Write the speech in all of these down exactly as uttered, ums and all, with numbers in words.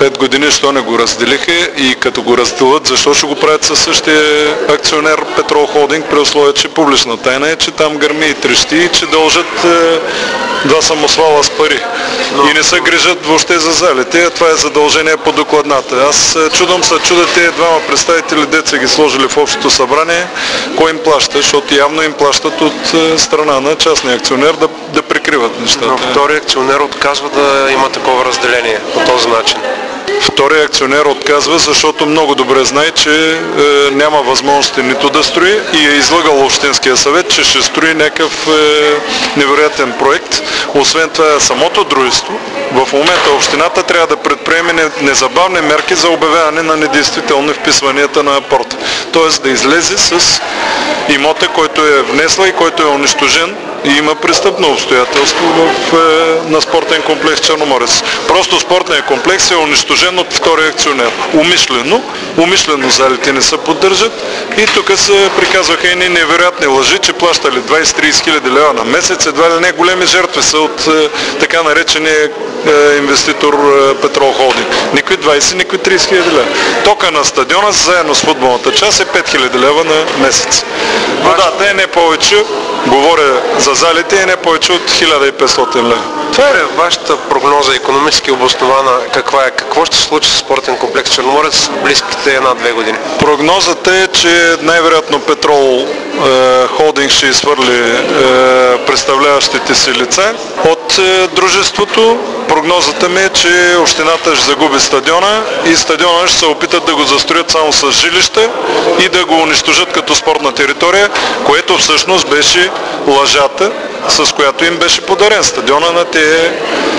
пет години, що не го разделиха и като го разделят, защо ще го правят със същия акционер Петрол Холдинг, при условие, че публична тайна е, че там гърми и трещи и че дължат е, два самосвала с пари. Но... И не се грижат въобще за залите. Това е задължение по докладната. Аз чудом се чудя тези двама представители, деца ги сложили в общото събрание, кой им плаща, защото явно им плащат от страна на частния акционер да, да прикриват нещата. Но втори акционер отказва да има такова разделение по този начин. Вторият акционер отказва, защото много добре знае, че е, няма възможности нито да строи и е излъгал Общинския съвет, че ще строи някакъв е, невероятен проект. Освен това, самото дружество, в момента общината трябва да предприеме незабавни мерки за обявяване на недействителни вписванията на апорта. Тоест да излезе с имота, който е внесла и който е унищожен и има престъпно обстоятелство в, е, на спортен комплекс Черноморец. Просто спортният комплекс е унищожен от втория акционер. Умишлено, умишлено залите не се поддържат и тук се приказваха едни невероятни лъжи, че плащали двайсет-трийсет хиляди лева на месец, едва ли не големи жертви са от е, така наречения е, инвеститор е, Петрол Холдинг. Никой двайсет, никой трийсет хиляди лева. Тока на стадиона заедно с футболната част е пет хиляди лева на месец. Водата е не повече, говоря за залите, е не повече от хиляда и петстотин лева. Това е вашата прогноза, икономически обоснована, каква е? Какво ще се случи с спортен комплекс Черноморец в близките една-две години? Прогнозата е, че най-вероятно Петрол е, Холдинг ще изхвърли е, представляващите си лица от е, дружеството. Прогнозата ми е, че общината ще загуби стадиона и стадиона ще се опитат да го застроят само с жилища и да го унищожат като спортна територия, което всъщност беше лъжата, с която им беше подарен стадиона на тези е,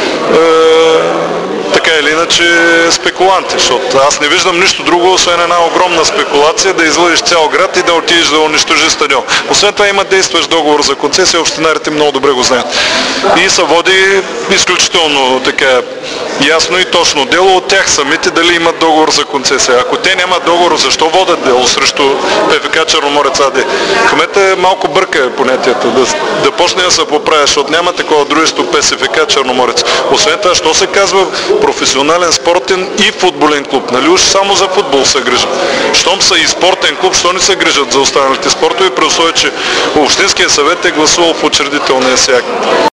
така или иначе спекуланти, защото аз не виждам нищо друго, освен една огромна спекулация да излъжеш цял град и да отидеш да унищожиш стадион. Освен това има действащ договор за концесия, общинарите много добре го знаят. И се води изключително така ясно и точно дело от тях самите дали имат договор за концесия. Ако те нямат договор, защо водят дело срещу ПФК Черноморец АД? Кмета малко бърка понятията, да, да почне да се поправя, защото няма такова дружество ПСФК Черноморец. Освен това, що се казва професионален спортен и футболен клуб? Нали уж само за футбол се грижат? Щом са и спортен клуб, що не се грижат за останалите спортове, при условие, че Общинския съвет е гласувал в учредителния си акт?